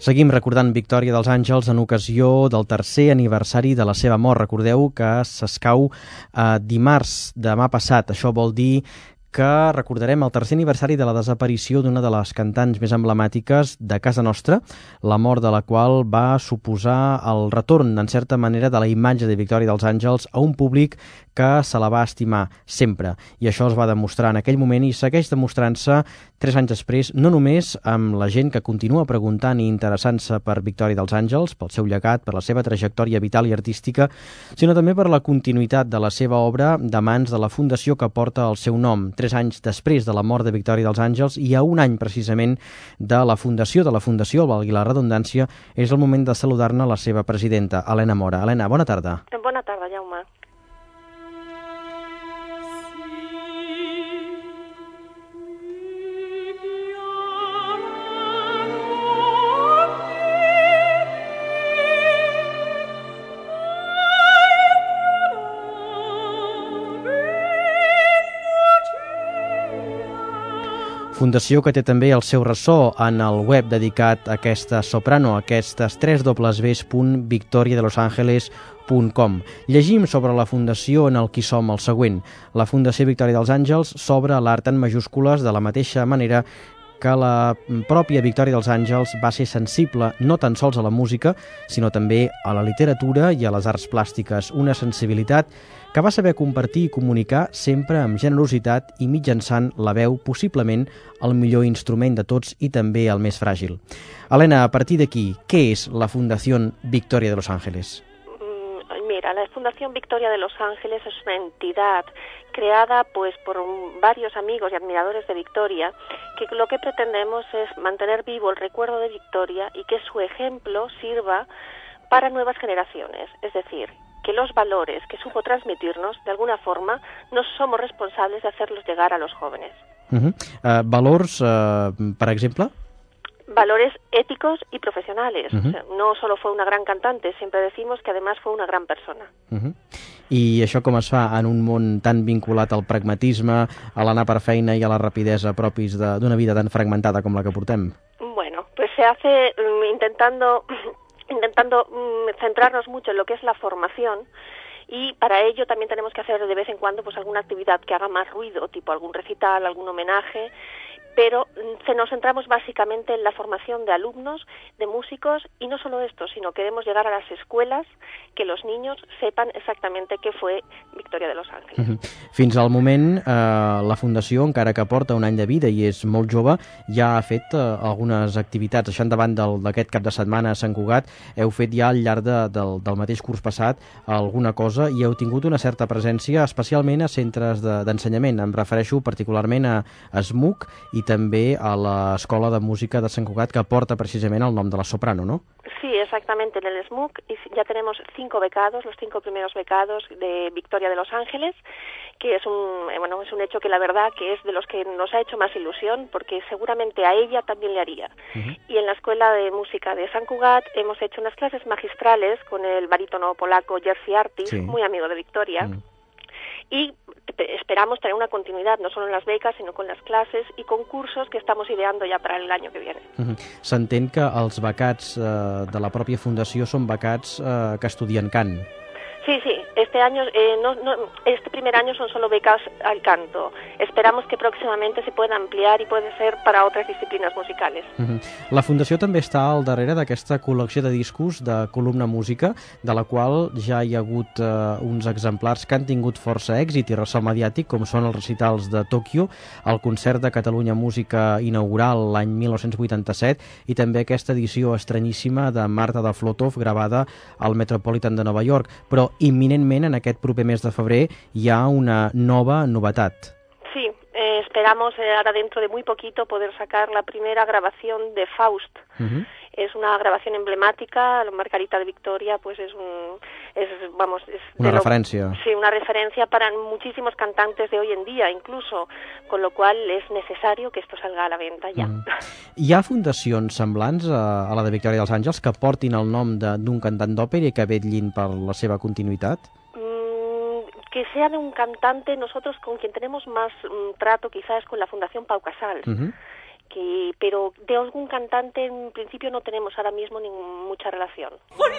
Seguim recordant Victòria dels Àngels en ocasió del tercer aniversari de la seva mort. Recordeu que s'escau dimarts, demà passat. Això vol dir que recordarem el tercer aniversari de la desaparició d'una de les cantants més emblemàtiques de casa nostra, la mort de la qual va suposar el retorn, en certa manera, de la imatge de Victòria dels Àngels a un públic que se la va estimar sempre. I això es va demostrar en aquell moment i segueix demostrant-se 3 anys després, no només amb la gent que continua preguntant i interessant-se per Victòria dels Àngels, pel seu llegat, per la seva trajectòria vital i artística, sinó també per la continuïtat de la seva obra de mans de la fundació que porta el seu nom. 3 anys després de la mort de Victòria dels Àngels i a un any precisament de la fundació, valgui la redundància, és el moment de saludar-ne la seva presidenta, Helena Mora. Helena, bona tarda. Bona tarda, Jaume. Fundació que té també el seu ressò en el web dedicat a aquesta soprano, aquestes www.victoriadelosangeles.com. Llegim sobre la Fundació en el Qui som el següent. La Fundació Victòria dels Àngels s'obre a l'art en majúscules de la mateixa manera que la pròpia Victòria dels Àngels va ser sensible no tan sols a la música, sinó també a la literatura i a les arts plàstiques, una sensibilitat que va saber compartir i comunicar sempre amb generositat i mitjançant la veu, possiblement el millor instrument de tots i també el més fràgil. Helena, a partir d'aquí, què és la Fundació Victòria de los Ángeles? Mira, la Fundación Victoria de los Ángeles es una entidad creada por varios amigos y admiradores de Victoria, que lo que pretendemos es mantener vivo el recuerdo de Victoria y que su ejemplo sirva para nuevas generaciones, es decir, que los valores que supo transmitirnos, de alguna forma, no somos responsables de hacerlos llegar a los jóvenes. Valors, per exemple? Valores éticos y profesionales. O sea, no solo fue una gran cantante, siempre decimos que además fue una gran persona. I això com es fa en un món tan vinculat al pragmatisme, a l'anar per feina i a la rapidesa propis d'una vida tan fragmentada com la que portem? Bueno, pues se hace intentando centrarnos mucho en lo que es la formación, y para ello también tenemos que hacer de vez en cuando pues alguna actividad que haga más ruido, tipo algún recital, algún homenaje, pero nos centramos básicamente en la formación de alumnos, de músicos, y no solo esto, sino queremos llegar a las escuelas, que los niños sepan exactamente què fue Victòria de los Ángeles. Fins al moment, la Fundació, encara que porta un any de vida i és molt jove, ja ha fet algunes activitats. Això endavant d'aquest cap de setmana a Sant Cugat, heu fet ja al llarg del mateix curs passat alguna cosa i heu tingut una certa presència, especialment a centres d'ensenyament. Em refereixo particularment a SMUC i també a l'Escola de Música de Sant Cugat, que porta precisament el nom de la soprano, ¿no? Sí, exactamente, en el SMUC ya tenemos 5 becados, los 5 primeros becados de Victòria de los Ángeles, que es un hecho que la verdad que es de los que nos ha hecho más ilusión, porque seguramente a ella también le haría. Y en la Escuela de Música de Sant Cugat hemos hecho unas clases magistrales con el barítono polaco Jerzy Artis, muy amigo de Victòria, y esperamos tener una continuidad no solo en las becas, sino con las clases y concursos que estamos ideando ya para el año que viene. S'entén que els becats de la pròpia fundació són becats que estudien cant. Sí, este primer año son solo becas al canto. Esperamos que próximamente se pueda ampliar y puede ser para otras disciplinas musicales. La Fundació també està al darrere d'aquesta col·lecció de discos de Columna Música, de la qual ja hi ha hagut uns exemplars que han tingut força èxit i ressò mediàtic, com són els recitals de Tòquio, el concert de Catalunya Música inaugural l'any 1987 i també aquesta edició estranyíssima de Marta de Flotov gravada al Metropolitan de Nova York. Però imminentment, en aquest proper mes de febrer, hi ha una nova novetat. Sí, esperamos ahora dentro de muy poquito poder sacar la primera grabación de Faust. Es una grabación emblemática, la Margarita de Victoria, pues es una referència. Sí, una referencia para muchísimos cantantes de hoy en día, incluso, con lo cual es necesario que esto salga a la venta ya. Hi ha fundacions semblants a la de Victòria dels Àngels que portin el nom d'un cantant d'òpera i que vetllin per la seva continuïtat? Que sea de un cantante, nosotros con quien tenemos más trato quizás es con la Fundación Pau Casals, pero de algún cantante en principio no tenemos ahora mismo mucha relación.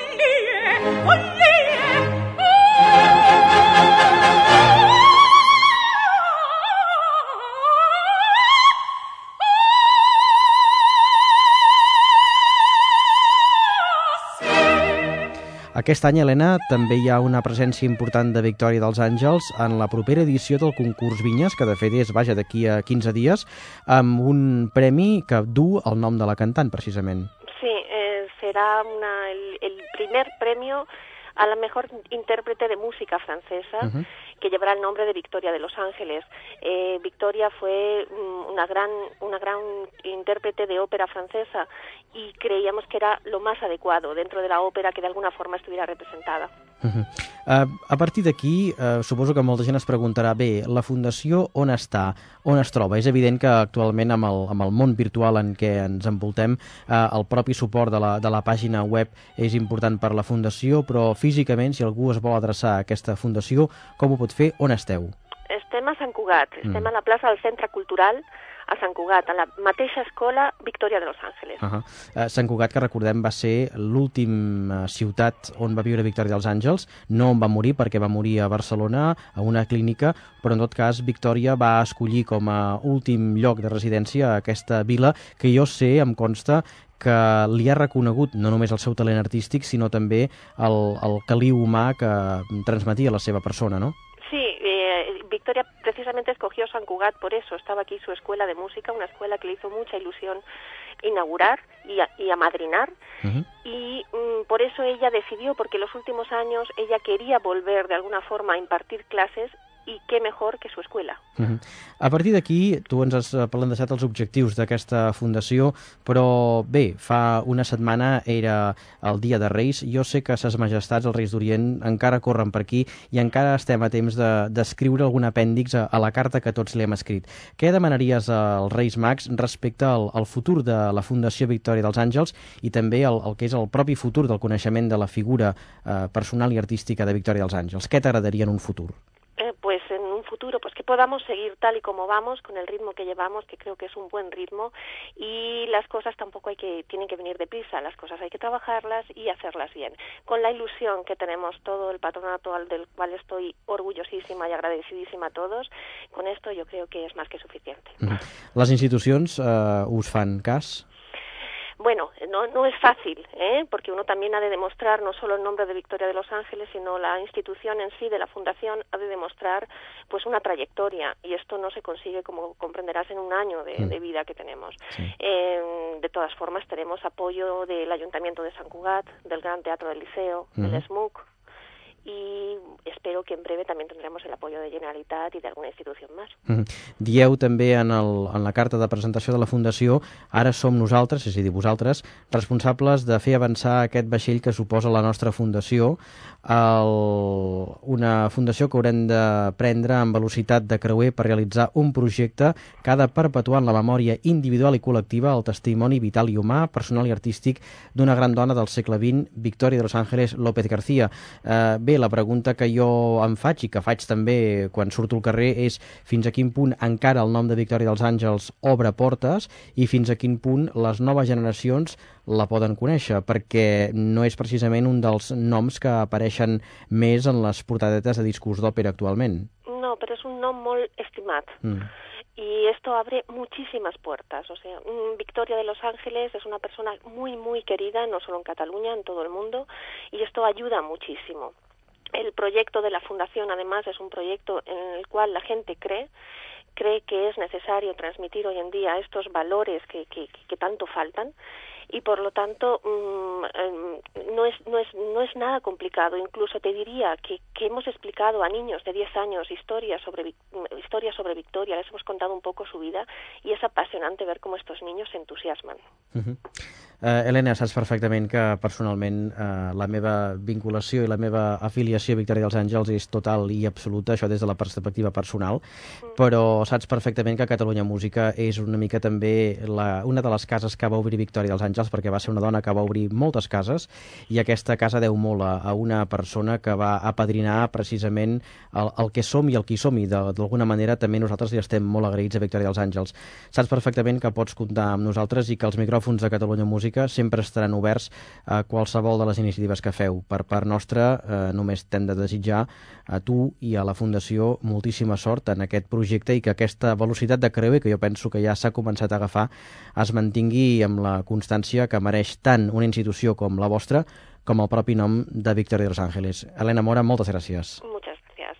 Aquest any, Helena, també hi ha una presència important de Victòria dels Àngels en la propera edició del concurs Vinyes, que de fet és, d'aquí a 15 dies, amb un premi que du el nom de la cantant, precisament. Sí, será el primer premio a la mejor intérprete de música francesa, que llevará el nombre de Victoria de los Ángeles. Victoria fue una gran intérprete de ópera francesa y creíamos que era lo más adecuado dentro de la ópera que de alguna forma estuviera representada. A partir d'aquí, suposo que molta gent es preguntarà, bé, la Fundació on està, on es troba? És evident que actualment amb el món virtual en què ens envoltem, el propi suport de la pàgina web és important per la Fundació, però físicament, si algú es vol adreçar a aquesta Fundació, com ho pot fer? On esteu? Estem a Sant Cugat, estem a la plaça del Centre Cultural, a Sant Cugat, a la mateixa escola Victòria de los Ángeles. Sant Cugat, que recordem, va ser l'última ciutat on va viure Victòria dels Àngels, no on va morir, perquè va morir a Barcelona, a una clínica, però en tot cas Victòria va escollir com a últim lloc de residència aquesta vila, que jo sé, em consta, que li ha reconegut no només el seu talent artístic, sinó també el caliu humà que transmetia la seva persona, no? Sí, Victoria precisamente escogió San Cugat por eso. Estaba aquí su escuela de música, una escuela que le hizo mucha ilusión inaugurar y amadrinar. Y por eso ella decidió, porque en los últimos años ella quería volver de alguna forma a impartir clases, i què millor que su escuela. A partir d'aquí, tu ens has plantejat els objectius d'aquesta fundació, però bé, fa una setmana era el Dia de Reis. Jo sé que ses majestats, els Reis d'Orient, encara corren per aquí i encara estem a temps d'escriure algun apèndix a la carta que tots li hem escrit. Què demanaries als Reis Mags respecte al futur de la Fundació Victòria dels Àngels i també el que és el propi futur del coneixement de la figura personal i artística de Victòria dels Àngels? Què t'agradaria en un futur? Pues en un futuro, pues que podamos seguir tal y como vamos, con el ritmo que llevamos, que creo que es un buen ritmo, y las cosas tampoco tienen que venir deprisa, las cosas hay que trabajarlas y hacerlas bien. Con la ilusión que tenemos todo el patronato, del cual estoy orgullosísima y agradecidísima a todos, con esto yo creo que es más que suficiente. Les institucions us fan cas? Bueno, no es fácil, porque uno también ha de demostrar no solo el nombre de Victòria de los Ángeles, sino la institución en sí de la fundación ha de demostrar pues una trayectoria, y esto no se consigue, como comprenderás, en un año de vida que tenemos. Sí. De todas formas, tenemos apoyo del Ayuntamiento de Sant Cugat, del Gran Teatro del Liceo, del SMUC, y espero que en breve también tendremos el apoyo de Generalitat i d'alguna institució més. Dieu també en la carta de presentació de la Fundació, ara som nosaltres, és a dir, vosaltres, responsables de fer avançar aquest vaixell que suposa la nostra Fundació, una fundació que haurem de prendre amb velocitat de creuer per realitzar un projecte que ha de perpetuar en la memòria individual i col·lectiva el testimoni vital i humà, personal i artístic d'una gran dona del segle XX, Victòria de los Ángeles López García. Bé, la pregunta que jo em faig i que faig també quan surto al carrer és fins a quin punt encara el nom de Victòria dels Àngels obre portes i fins a quin punt les noves generacions la poden conèixer, perquè no és precisament un dels noms que apareixen més en les portadetes de discos d'òpera actualment. No, pero es un nom molt estimat. Y esto abre muchísimas puertas. O sea, Victòria de los Ángeles es una persona muy, muy querida, no solo en Cataluña, en todo el mundo, y esto ayuda muchísimo. El proyecto de la Fundación, además, es un proyecto en el cual la gente cree que es necesario transmitir hoy en día estos valores que tanto faltan, y por lo tanto no es nada complicado. Incluso te diría que hemos explicado a niños de 10 años historias sobre Victòria, les hemos contado un poco su vida, y es apasionante ver cómo estos niños se entusiasman. Helena, saps perfectament que personalment la meva vinculació i la meva afiliació a Victòria dels Àngels és total i absoluta, això des de la perspectiva personal, però saps perfectament que Catalunya Música és una mica també una de les cases que va obrir Victòria dels Àngels Àngels perquè va ser una dona que va obrir moltes cases i aquesta casa deu molt a una persona que va apadrinar precisament el que som i el qui som, i d'alguna manera també nosaltres li estem molt agraïts a Victòria dels Àngels. Saps perfectament que pots comptar amb nosaltres i que els micròfons de Catalunya Música sempre estaran oberts a qualsevol de les iniciatives que feu. Per part nostra, només t'hem de desitjar a tu i a la Fundació moltíssima sort en aquest projecte i que aquesta velocitat de creuer, que jo penso que ja s'ha començat a agafar, es mantingui amb la constància que mereix tant una institució com la vostra com el propi nom de Victòria de los Ángeles. Elena Mora, moltes gràcies. Muchas gracias.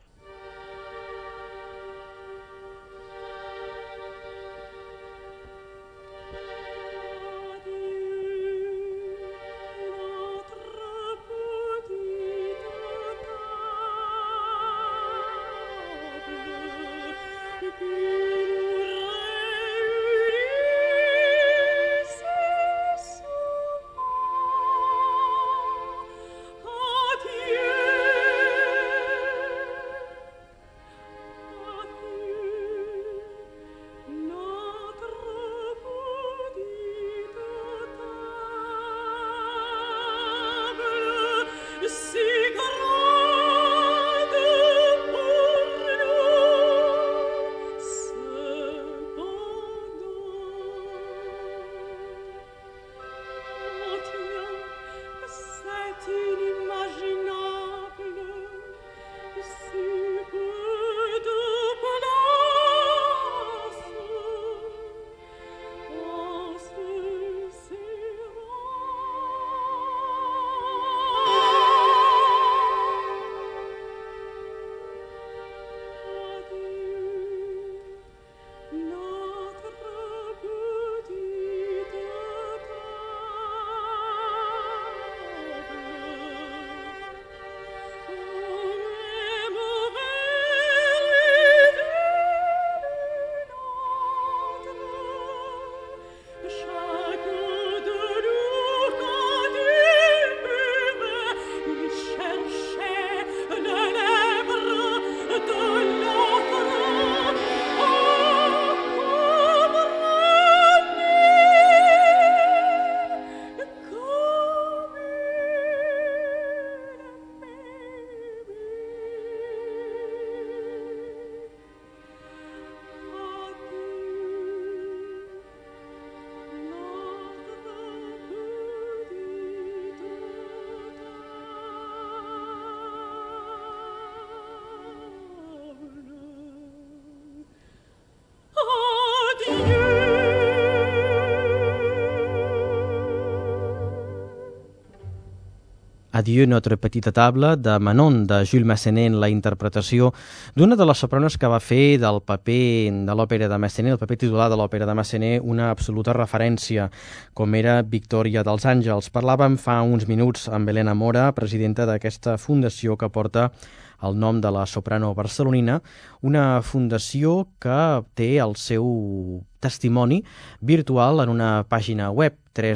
Adieu notre petita table, de Manon, de Jules Massenet, en la interpretació d'una de les sopranos que va fer del paper de l'òpera de Massenet, el paper titular de l'òpera de Massenet, una absoluta referència, com era Victòria dels Àngels. Parlàvem fa uns minuts amb Elena Mora, presidenta d'aquesta fundació que porta el nom de la soprano barcelonina, una fundació que té el seu testimoni virtual en una pàgina web,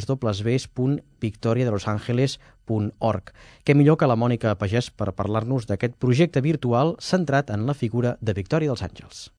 www.victoriadelosangeles.org. Què millor que la Mònica Pagès per parlar-nos d'aquest projecte virtual centrat en la figura de Victòria dels Àngels.